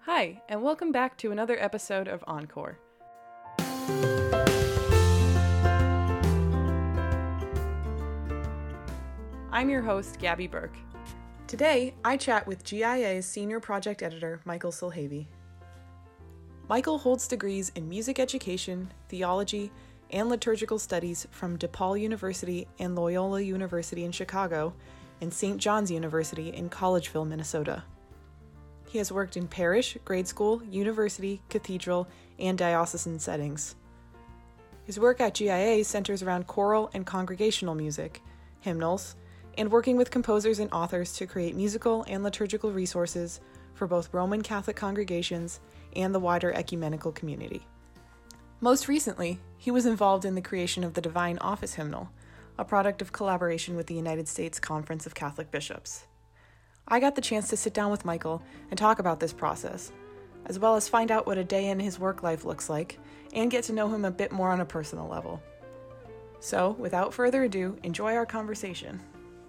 Hi, and welcome back to another episode of Encore. I'm your host, Gabby Burke. Today, I chat with GIA's Senior Project Editor, Michael Sulhavy. Michael holds degrees in music education, theology, and liturgical studies from DePaul University and Loyola University in Chicago, and St. John's University in Collegeville, Minnesota. He has worked in parish, grade school, university, cathedral, and diocesan settings. His work at GIA centers around choral and congregational music, hymnals, and working with composers and authors to create musical and liturgical resources for both Roman Catholic congregations and the wider ecumenical community. Most recently, he was involved in the creation of the Divine Office Hymnal, a product of collaboration with the United States Conference of Catholic Bishops. I got the chance to sit down with Michael and talk about this process, as well as find out what a day in his work life looks like, and get to know him a bit more on a personal level. So, without further ado, enjoy our conversation.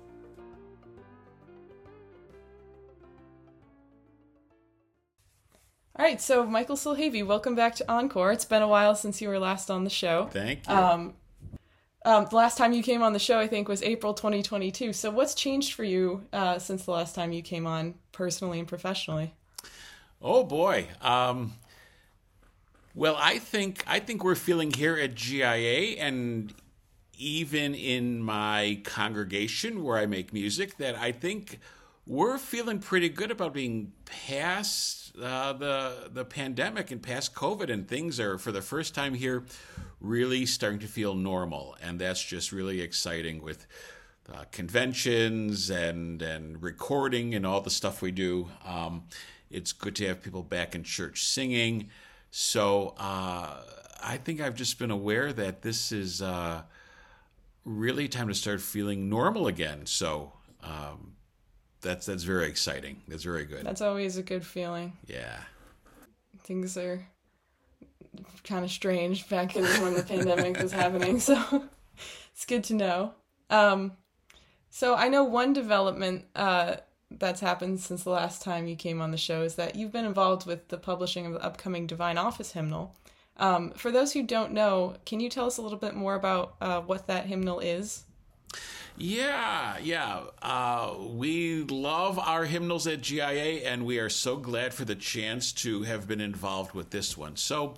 All right, so Michael Sulhavy, welcome back to Encore. It's been a while since you were last on the show. Thank you. The last time you came on the show, I think, was April 2022. So what's changed for you since the last time you came on, personally and professionally? Oh boy. Well, I think we're feeling here at GIA and even in my congregation where I make music that I think we're feeling pretty good about being past the pandemic and past COVID, and things are, for the first time here, really starting to feel normal. And that's just really exciting with conventions and recording and all the stuff we do. It's good to have people back in church singing. So I think I've just been aware that this is really time to start feeling normal again. So that's very exciting. That's very good. That's always a good feeling. Yeah. Things are kind of strange back in when the pandemic was happening, so it's good to know. So I know one development that's happened since the last time you came on the show is that you've been involved with the publishing of the upcoming Divine Office Hymnal. For those who don't know, can you tell us a little bit more about what that hymnal is? Yeah. We love our hymnals at GIA, and we are so glad for the chance to have been involved with this one. So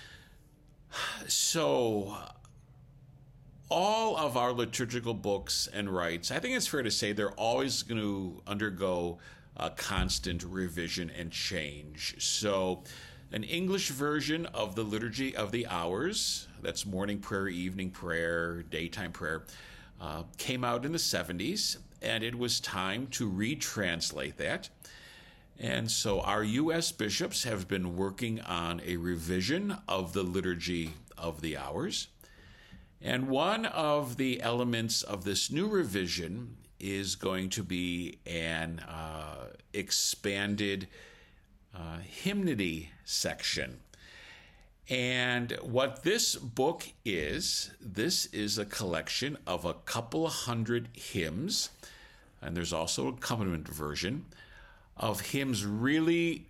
all of our liturgical books and rites, I think it's fair to say they're always going to undergo a constant revision and change. So an English version of the Liturgy of the Hours, that's morning prayer, evening prayer, daytime prayer, came out in the 70s, and it was time to retranslate that. And so our U.S. bishops have been working on a revision of the Liturgy of the Hours. And one of the elements of this new revision is going to be an expanded hymnody section. And what this book is a collection of a couple of hundred hymns, and there's also an accompaniment version of hymns really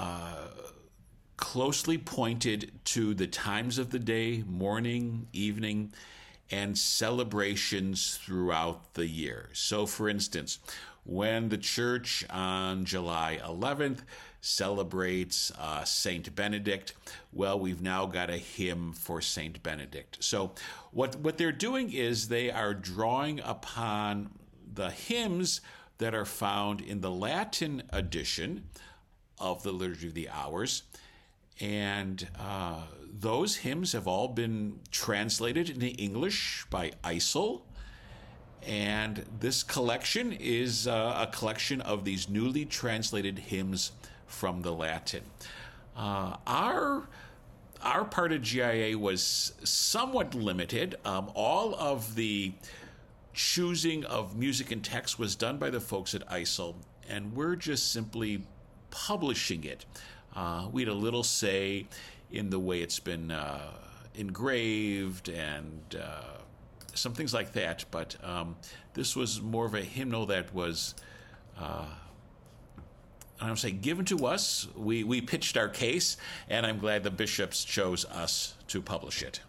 closely pointed to the times of the day, morning, evening, and celebrations throughout the year. So, for instance, when the church on July 11th celebrates Saint Benedict, well, we've now got a hymn for Saint Benedict. So what they're doing is they are drawing upon the hymns that are found in the Latin edition of the Liturgy of the Hours, and those hymns have all been translated into English by Eisel. And this collection is a collection of these newly translated hymns from the Latin. Our part of GIA was somewhat limited. All of the choosing of music and text was done by the folks at Eisel, and we're just simply publishing it. We had a little say in the way it's been engraved and some things like that, but this was more of a hymnal that was and I'm saying given to us. We pitched our case, and I'm glad the bishops chose us to publish it.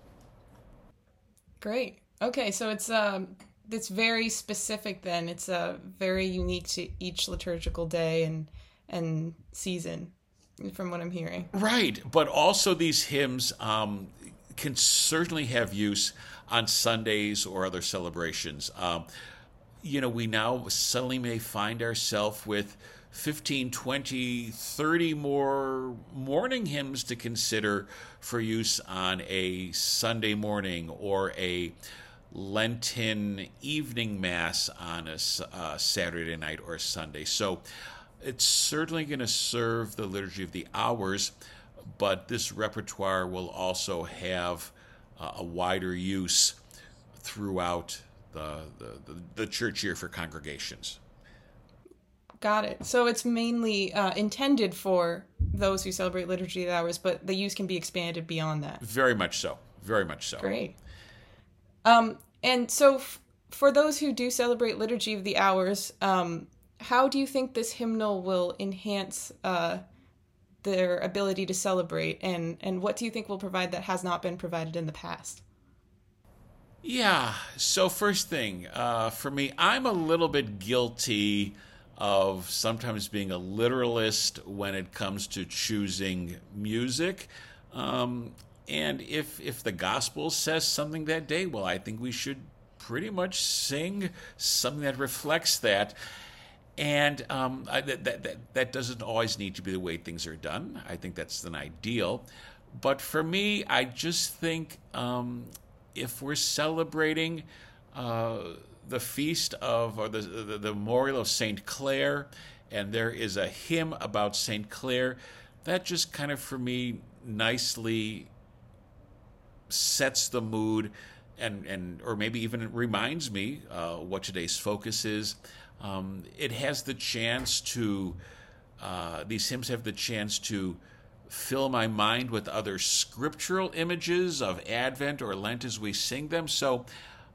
Great. Okay, so it's very specific then. It's very unique to each liturgical day and season, from what I'm hearing. Right, but also these hymns can certainly have use on Sundays or other celebrations. We now suddenly may find ourselves with 15, 20, 30 more morning hymns to consider for use on a Sunday morning or a Lenten evening Mass on a Saturday night or Sunday. So it's certainly going to serve the Liturgy of the Hours, but this repertoire will also have a wider use throughout the church year for congregations. Got it. So it's mainly intended for those who celebrate Liturgy of the Hours, but the use can be expanded beyond that. Very much so. Very much so. Great. And so for those who do celebrate Liturgy of the Hours, how do you think this hymnal will enhance their ability to celebrate? And what do you think will provide that has not been provided in the past? Yeah. So first thing, for me, I'm a little bit guilty of sometimes being a literalist when it comes to choosing music. And if the gospel says something that day, well, I think we should pretty much sing something that reflects that. And that doesn't always need to be the way things are done. I think that's an ideal. But for me, I just think if we're celebrating the feast of, or the memorial of St. Clare, and there is a hymn about St. Clare, that just kind of, for me, nicely sets the mood and or maybe even reminds me what today's focus is. It has the chance to, these hymns have the chance to fill my mind with other scriptural images of Advent or Lent as we sing them. So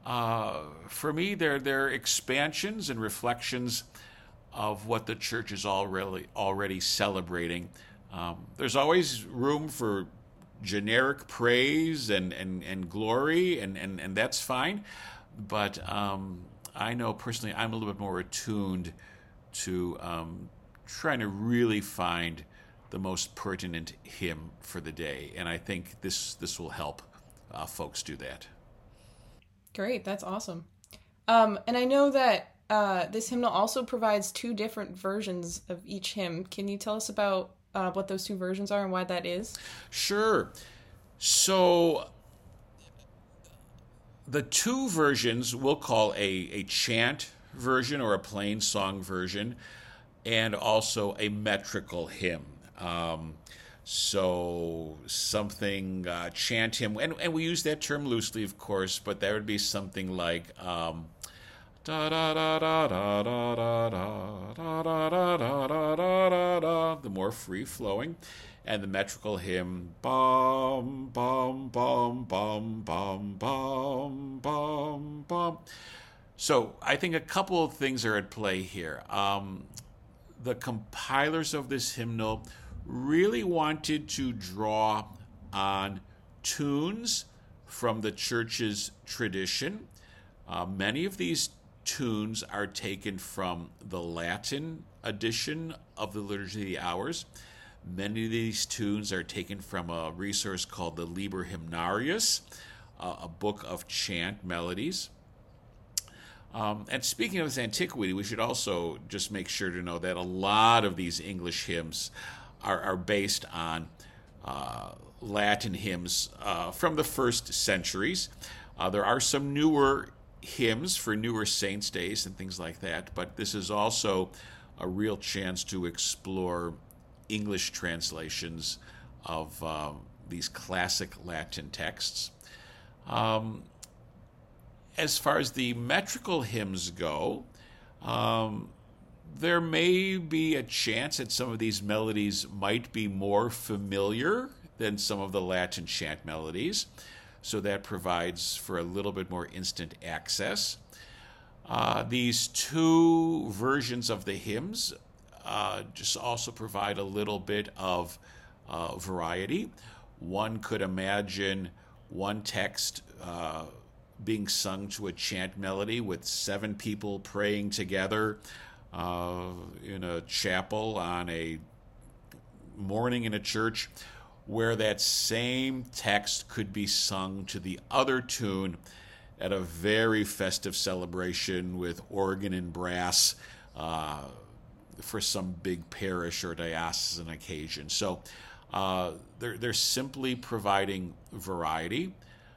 for me, they're expansions and reflections of what the church is already celebrating. There's always room for generic praise and glory, and that's fine. But I know personally I'm a little bit more attuned to trying to really find the most pertinent hymn for the day. And I think this will help folks do that. Great, that's awesome. And I know that this hymnal also provides 2 different versions of each hymn. Can you tell us about what those 2 versions are and why that is? Sure. So the 2 versions we'll call a chant version or a plain song version, and also a metrical hymn. So something chant hymn, and we use that term loosely, of course, but that would be something like da da da da da da da da da da da da da da, the more free flowing, and the metrical hymn bum bum bum bum bum bum bum bum. So I think a couple of things are at play here. The compilers of this hymnal really wanted to draw on tunes from the church's tradition. Many of these tunes are taken from the Latin edition of the Liturgy of the Hours. Many of these tunes are taken from a resource called the Liber Hymnarius, a book of chant melodies. And speaking of its antiquity, we should also just make sure to know that a lot of these English hymns are based on Latin hymns from the first centuries. There are some newer hymns for newer saints' days and things like that, but this is also a real chance to explore English translations of these classic Latin texts. As far as the metrical hymns go, there may be a chance that some of these melodies might be more familiar than some of the Latin chant melodies, so that provides for a little bit more instant access. These 2 versions of the hymns just also provide a little bit of variety. One could imagine one text being sung to a chant melody with 7 people praying together in a chapel on a morning in a church, where that same text could be sung to the other tune at a very festive celebration with organ and brass for some big parish or diocesan occasion. So they're simply providing variety.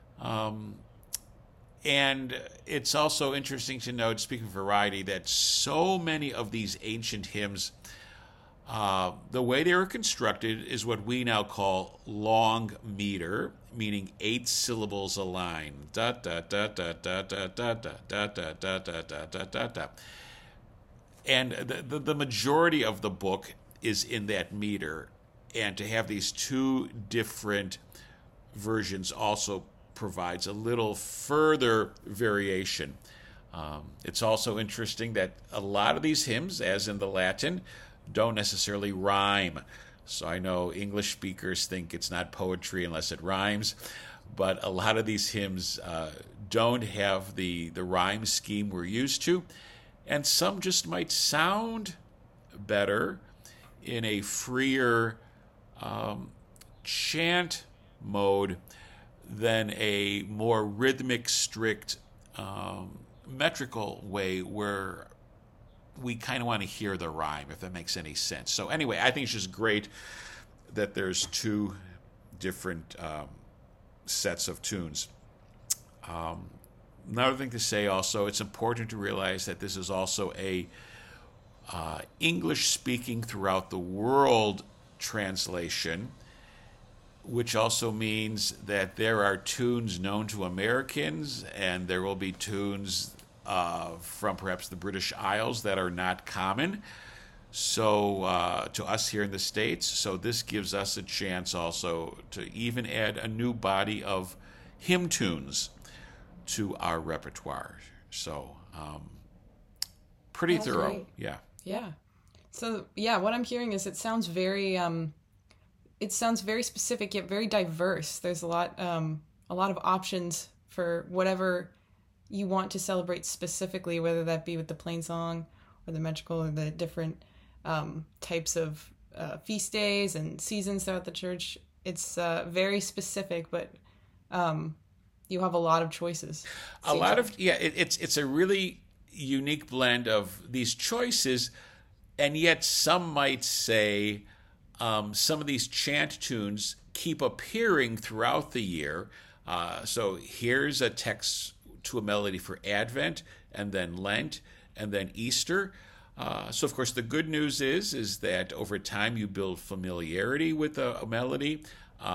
And it's also interesting to note, speaking of variety, that so many of these ancient hymns, the way they were constructed is what we now call long meter, meaning 8 syllables a line. Da da da da da da da da da da da da da da da. And the majority of the book is in that meter, and to have these 2 different versions also provides a little further variation. It's also interesting that a lot of these hymns, as in the Latin, don't necessarily rhyme. So I know English speakers think it's not poetry unless it rhymes, but a lot of these hymns don't have the rhyme scheme we're used to, and some just might sound better in a freer chant mode than a more rhythmic, strict, metrical way where we kind of want to hear the rhyme, if that makes any sense. So anyway, I think it's just great that there's 2 different sets of tunes. Another thing to say also, it's important to realize that this is also a English-speaking throughout the world translation, which also means that there are tunes known to Americans, and there will be tunes from perhaps the British Isles that are not common to us here in the States. So this gives us a chance also to even add a new body of hymn tunes to our repertoire. So pretty thorough. Great. Yeah. Yeah. So yeah, what I'm hearing is it sounds very specific yet very diverse. There's a lot of options for whatever you want to celebrate specifically, whether that be with the plain song or the metrical or the different types of feast days and seasons throughout the church. It's very specific, but you have a lot of choices. It's a really unique blend of these choices, and yet some might say some of these chant tunes keep appearing throughout the year. So here's a text to a melody for Advent, and then Lent, and then Easter. So of course the good news is that over time you build familiarity with a melody.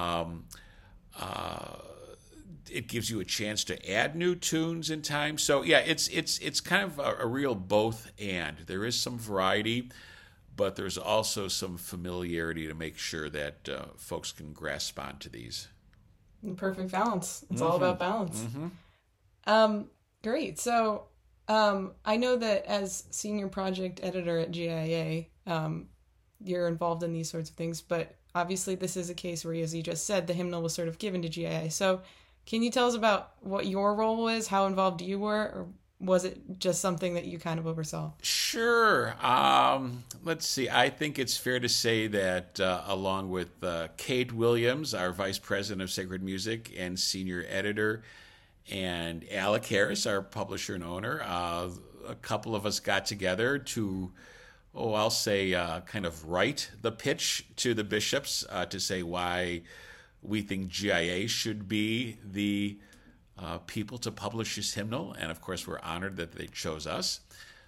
It gives you a chance to add new tunes in time. So yeah, it's kind of a real both and. There is some variety, but there's also some familiarity to make sure that folks can grasp onto these. Perfect balance. It's all about balance. Mm-hmm. Great. So I know that as senior project editor at GIA, you're involved in these sorts of things, but obviously this is a case where, as you just said, the hymnal was sort of given to GIA. So can you tell us about what your role was, how involved you were, or was it just something that you kind of oversaw? Sure. Let's see. I think it's fair to say that along with Kate Williams, our Vice President of Sacred Music and Senior Editor, and Alec Harris, our publisher and owner, a couple of us got together to, I'll say, kind of write the pitch to the bishops to say why we think GIA should be the people to publish this hymnal. And of course, we're honored that they chose us.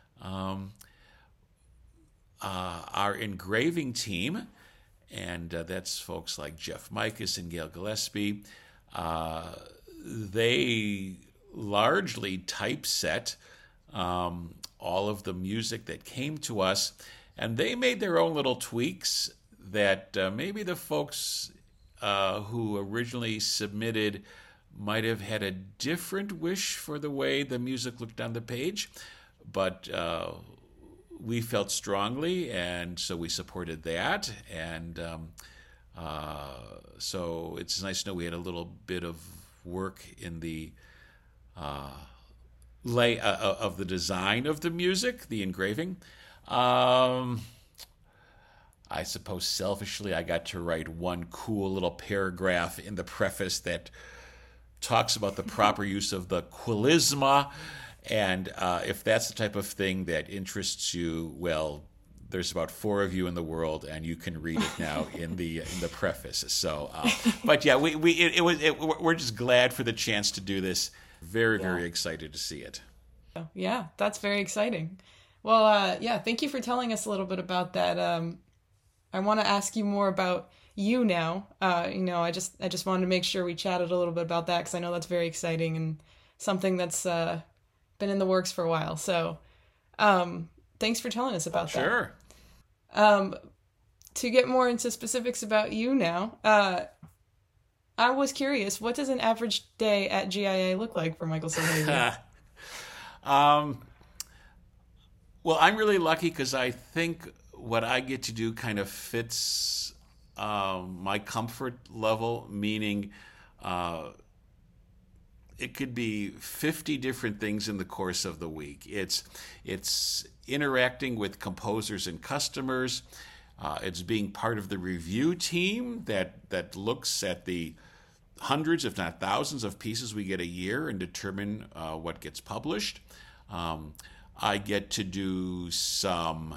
Our engraving team, and that's folks like Jeff Micus and Gail Gillespie, they largely typeset all of the music that came to us, and they made their own little tweaks that maybe the folks who originally submitted might have had a different wish for the way the music looked on the page, but we felt strongly, and so we supported that. And so it's nice to know we had a little bit of work in the of the design of the music, the engraving. I suppose selfishly, I got to write one cool little paragraph in the preface that talks about the proper use of the quilisma. And if that's the type of thing that interests you, well, there's about 4 of you in the world, and you can read it now in the preface. So, but yeah, we're just glad for the chance to do this. Very excited to see it. Yeah, that's very exciting. Well, thank you for telling us a little bit about that. I want to ask you more about you now. I just wanted to make sure we chatted a little bit about that because I know that's very exciting and something that's been in the works for a while. So, thanks for telling us about that. Sure. To get more into specifics about you now, I was curious, what does an average day at GIA look like for Michael Solheivy? Well, I'm really lucky because I think what I get to do kind of fits my comfort level, meaning it could be 50 different things in the course of the week. It's interacting with composers and customers. It's being part of the review team that looks at the hundreds, if not thousands, of pieces we get a year and determine what gets published. I get to do some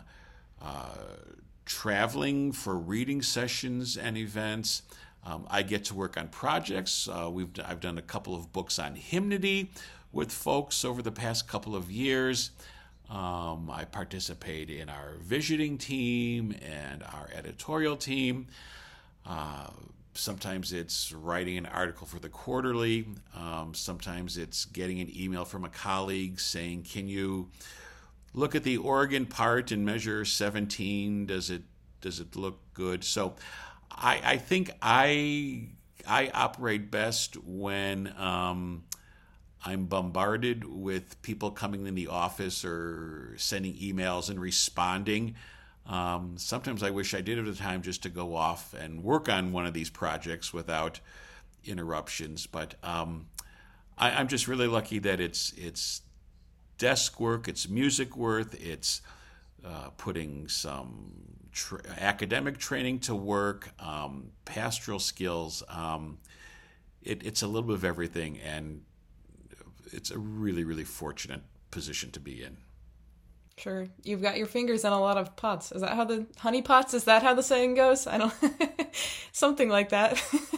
traveling for reading sessions and events. I get to work on projects. I've done a couple of books on hymnody with folks over the past couple of years. I participate in our visioning team and our editorial team. Sometimes it's writing an article for the quarterly. Sometimes it's getting an email from a colleague saying, can you look at the organ part in measure 17? Does it look good? So I think I operate best when I'm bombarded with people coming in the office or sending emails and responding. Sometimes I wish I did have the time just to go off and work on one of these projects without interruptions. But I'm just really lucky that it's desk work, it's music work, it's putting some academic training to work, pastoral skills. It's a little bit of everything, and it's a really, really fortunate position to be in. Sure. You've got your fingers in a lot of pots. Is that how the honey pots? Is that how the saying goes? I don't something like that.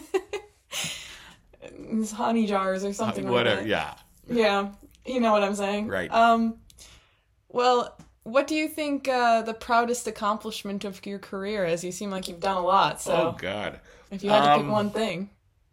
Honey jars or something whatever, like that. Yeah. Yeah. You know what I'm saying? Right. Well, what do you think the proudest accomplishment of your career is? You seem like you've done a lot. So oh God. If you had to pick one thing.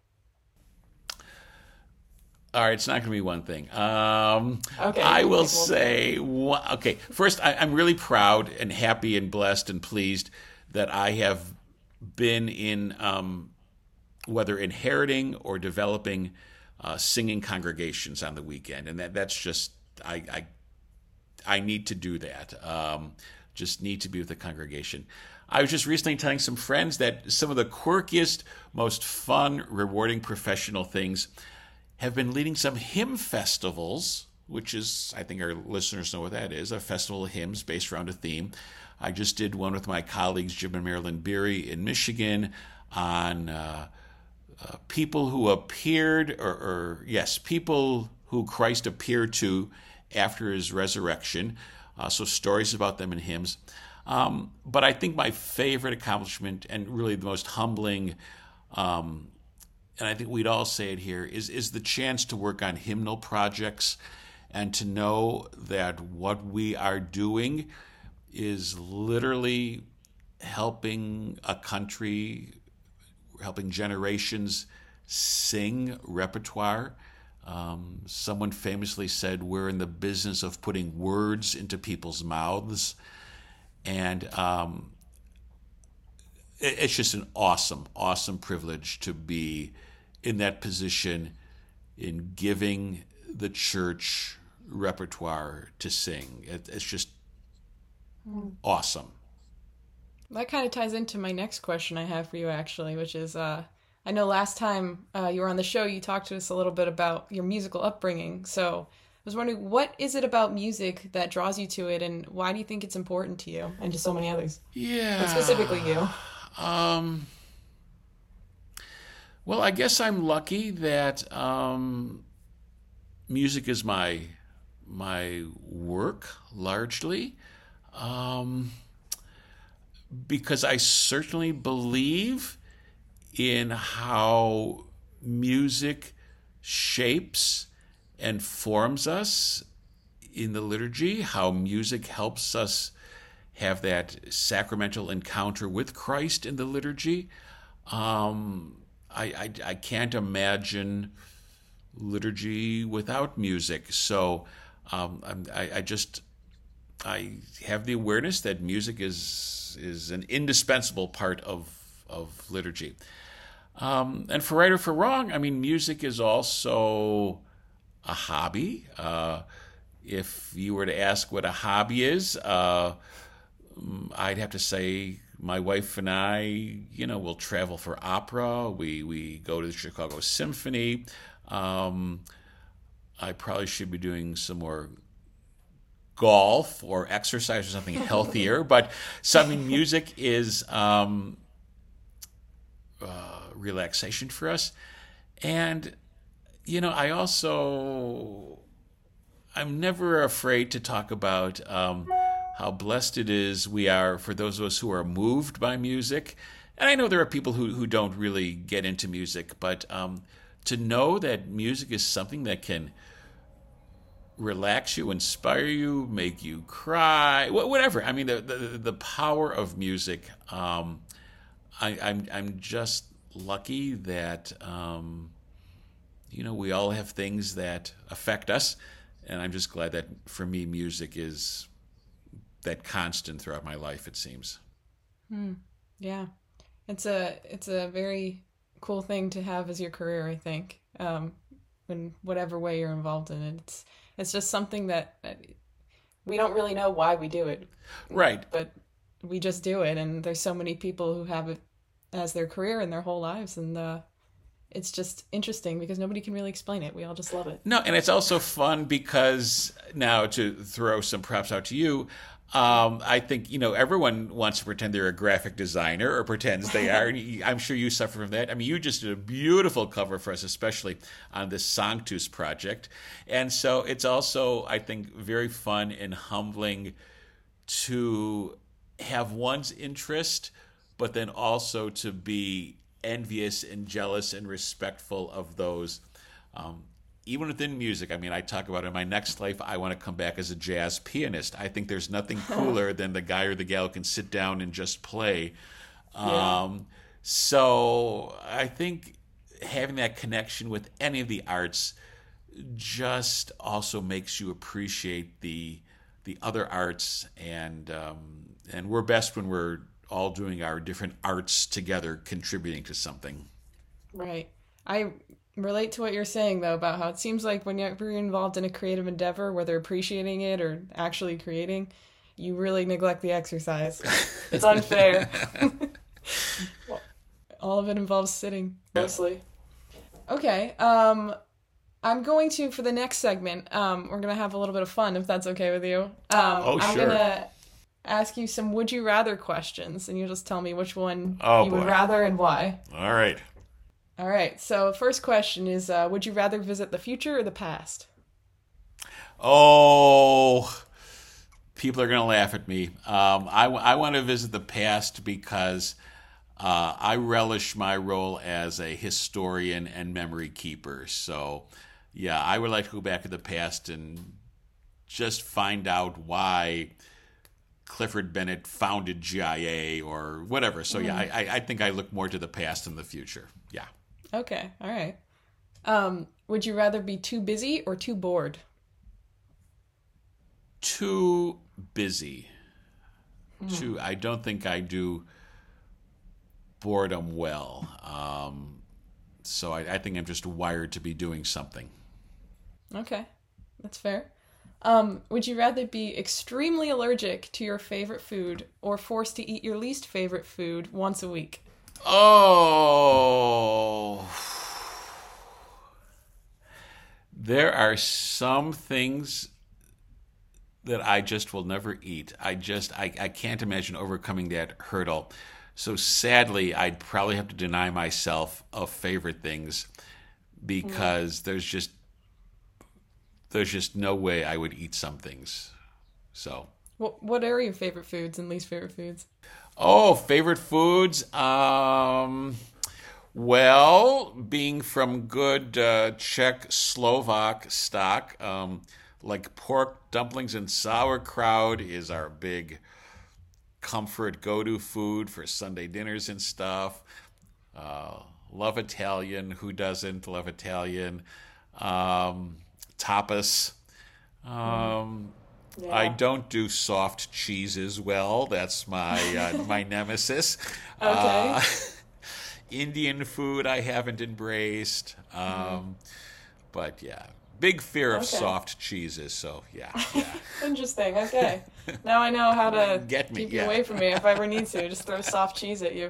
All right, it's not going to be one thing. Okay. I will say, okay, first, I'm really proud and happy and blessed and pleased that I have been in, whether inheriting or developing singing congregations on the weekend. And that's just, I need to do that. Just need to be with the congregation. I was just recently telling some friends that some of the quirkiest, most fun, rewarding professional things have been leading some hymn festivals, which is, I think our listeners know what that is, a festival of hymns based around a theme. I just did one with my colleagues, Jim and Marilyn Beery in Michigan, on people who appeared, people who Christ appeared to after his resurrection. So stories about them in hymns. But I think my favorite accomplishment and really the most humbling, and I think we'd all say it here, is the chance to work on hymnal projects and to know that what we are doing is literally helping a country, helping generations sing repertoire. Someone famously said, we're in the business of putting words into people's mouths. And it's just an awesome, awesome privilege to be in that position in giving the church repertoire to sing. It's just awesome. That kind of ties into my next question I have for you, actually, which is I know last time you were on the show, you talked to us a little bit about your musical upbringing. So I was wondering, what is it about music that draws you to it, and why do you think it's important to you and to so many others? Yeah. But specifically you. Well, I guess I'm lucky that music is my work largely, because I certainly believe in how music shapes and forms us in the liturgy, how music helps us have that sacramental encounter with Christ in the liturgy. I can't imagine liturgy without music. So I have the awareness that music is an indispensable part of liturgy. And for right or for wrong, I mean, music is also a hobby. If you were to ask what a hobby is, I'd have to say my wife and I, will travel for opera. We go to the Chicago Symphony. I probably should be doing some more golf or exercise or something healthier. But music is relaxation for us. And, I'm never afraid to talk about how blessed it is we are for those of us who are moved by music. And I know there are people who don't really get into music, but to know that music is something that can relax you, inspire you, make you cry, whatever. I mean, the power of music. I'm just lucky that we all have things that affect us, and I'm just glad that for me, music is that constant throughout my life. It seems. Yeah, it's a very cool thing to have as your career, I think. In whatever way you're involved in it, it's just something that we don't really know why we do it, right? But we just do it, and there's so many people who have it as their career in their whole lives, and it's just interesting because nobody can really explain it. We all just love it. No, and it's also fun because now, to throw some props out to you, I think, everyone wants to pretend they're a graphic designer or pretends they are. I'm sure you suffer from that. I mean, you just did a beautiful cover for us, especially on this Sanctus project. And so it's also, I think, very fun and humbling to have one's interest, but then also to be envious and jealous and respectful of those. Even within music, I mean, I talk about in my next life, I want to come back as a jazz pianist. I think there's nothing cooler than the guy or the gal who can sit down and just play. Yeah. So I think having that connection with any of the arts just also makes you appreciate the other arts, and we're best when we're all doing our different arts together, contributing to something. Right. I relate to what you're saying, though, about how it seems like when you're involved in a creative endeavor, whether appreciating it or actually creating, you really neglect the exercise. It's unfair. All of it involves sitting, mostly. Okay. I'm going to, for the next segment, we're going to have a little bit of fun, if that's okay with you. Sure. I'm going to ask you some would you rather questions, and you just tell me which one you would rather and why. All right. All right, so first question is, would you rather visit the future or the past? Oh, people are going to laugh at me. I want to visit the past because I relish my role as a historian and memory keeper. So, yeah, I would like to go back to the past and just find out why Clifford Bennett founded GIA or whatever. So, yeah, I think I look more to the past than the future. Yeah. Okay, all right. Would you rather be too busy or too bored? Too busy. I don't think I do boredom well. So I think I'm just wired to be doing something. Okay, that's fair. Would you rather be extremely allergic to your favorite food or forced to eat your least favorite food once a week? Oh, there are some things that I just will never eat. I can't imagine overcoming that hurdle. So sadly, I'd probably have to deny myself of favorite things because there's just no way I would eat some things. So, What are your favorite foods and least favorite foods? oh, favorite foods. Well, being from good Czech Slovak stock, like pork dumplings and sauerkraut is our big comfort go-to food for Sunday dinners and stuff. Love Italian. Who doesn't love Italian? Tapas. I don't do soft cheeses well. That's my my nemesis. Okay. Indian food I haven't embraced. But yeah, big fear of soft cheeses. So yeah. Interesting. Okay. Now I know how to Get me, keep you yeah. away from me if I ever need to. Just throw soft cheese at you.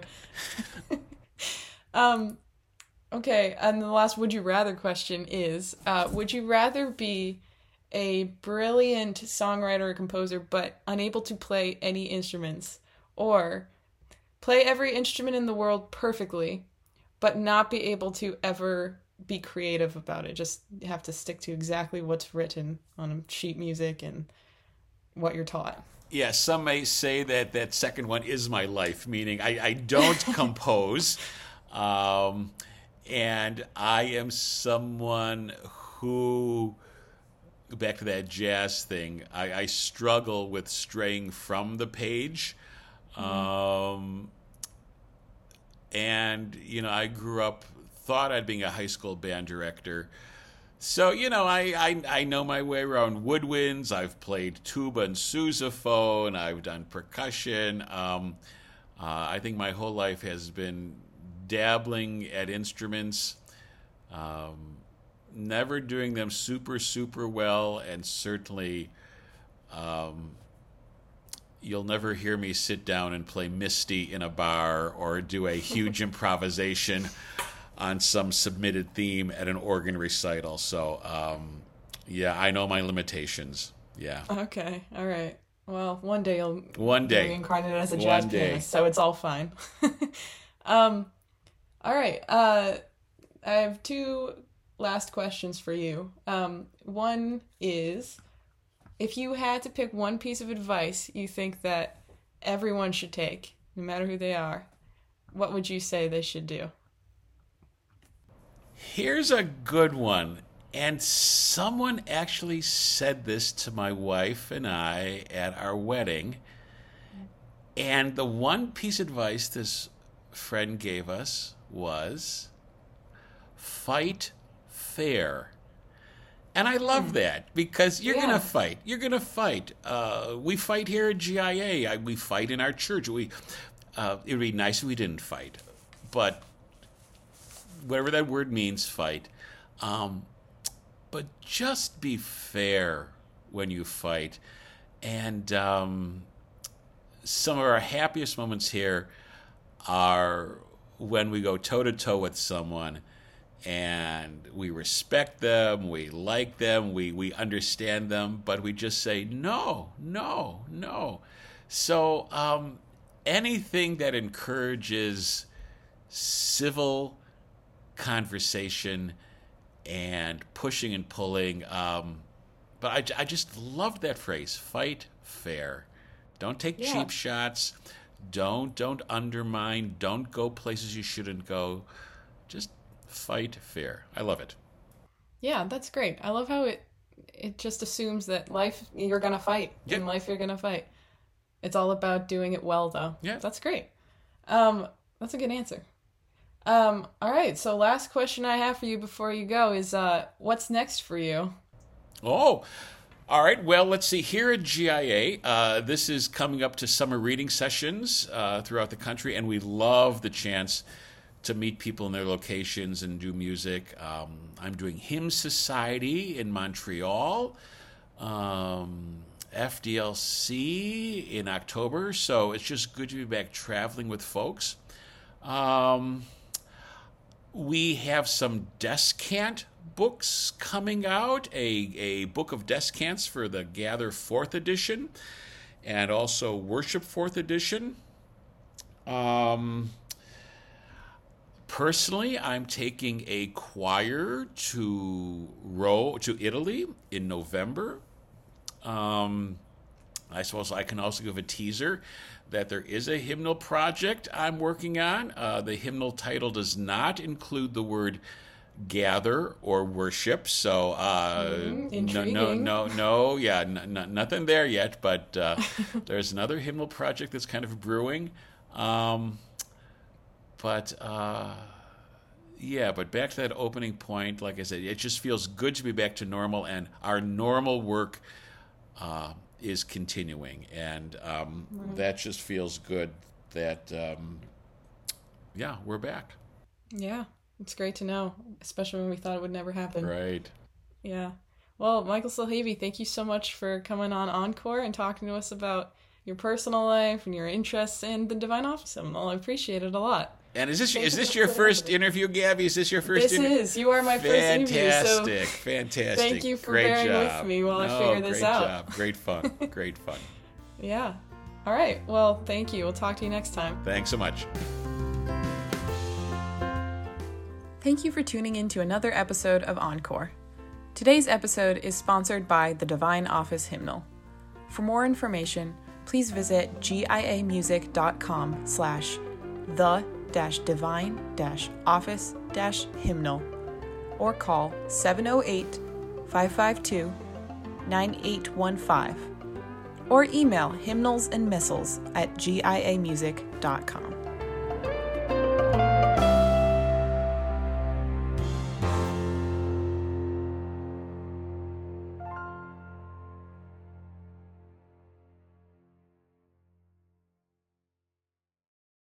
Okay, and the last would you rather question is, would you rather be a brilliant songwriter or composer but unable to play any instruments, or play every instrument in the world perfectly but not be able to ever be creative about it? Just have to stick to exactly what's written on sheet music and what you're taught. Yeah, some may say that that second one is my life, meaning I don't compose. And I am someone who, back to that jazz thing, I struggle with straying from the page. And, I grew up, thought I'd been a high school band director. So, I know my way around woodwinds. I've played tuba and sousaphone. I've done percussion. I think my whole life has been dabbling at instruments, never doing them super, super well, and certainly you'll never hear me sit down and play Misty in a bar or do a huge improvisation on some submitted theme at an organ recital. So, yeah, I know my limitations. Yeah. Okay, all right. Well, one day you'll One day. be reincarnated as a jazz One day. pianist, so it's all fine. All right. I have two last questions for you. One is, if you had to pick one piece of advice you think that everyone should take, no matter who they are, what would you say they should do? Here's a good one. And someone actually said this to my wife and I at our wedding. And the one piece of advice this friend gave us was fight fair. And I love that because you're going to fight. You're going to fight. We fight here at GIA. We fight in our church. It would be nice if we didn't fight. But whatever that word means, fight. But just be fair when you fight. And some of our happiest moments here are when we go toe-to-toe with someone and we respect them, we like them, we understand them, but we just say, no. So anything that encourages civil conversation and pushing and pulling, but I just love that phrase, fight fair. Don't take cheap shots. Don't undermine. Don't go places you shouldn't go. Just fight fair. I love it. Yeah, that's great. I love how it just assumes that life you're gonna fight. Yep. In life you're gonna fight. It's all about doing it well, though. Yeah. That's great. That's a good answer. All right. So last question I have for you before you go is, what's next for you? Oh, all right. Well, let's see. Here at GIA, this is coming up to summer reading sessions throughout the country, and we love the chance to meet people in their locations and do music. I'm doing Hymn Society in Montreal FDLC in October, so it's just good to be back traveling with folks. We have some descant books coming out, a book of descants for the Gather 4th edition, and also Worship 4th edition. Personally, I'm taking a choir to Italy in November. I suppose I can also give a teaser that there is a hymnal project I'm working on. The hymnal title does not include the word gather or worship, so nothing there yet, but there's another hymnal project that's kind of brewing. But back to that opening point, like I said, it just feels good to be back to normal, and our normal work is continuing, and that just feels good that, we're back. Yeah, it's great to know, especially when we thought it would never happen. Right. Yeah. Well, Michael Solhavy, thank you so much for coming on Encore and talking to us about your personal life and your interests in the Divine Office Hymnal. I appreciate it a lot. And is this your first interview, Gabby? Is this your first interview? This is. You are my first interview. Fantastic. Thank you for bearing with me while I figure this out. Great job. Great fun. Yeah. All right. Well, thank you. We'll talk to you next time. Thanks so much. Thank you for tuning in to another episode of Encore. Today's episode is sponsored by the Divine Office Hymnal. For more information, please visit giamusic.com/the-divine-office-hymnal or call 708-552-9815 or email hymnalsandmissals@giamusic.com.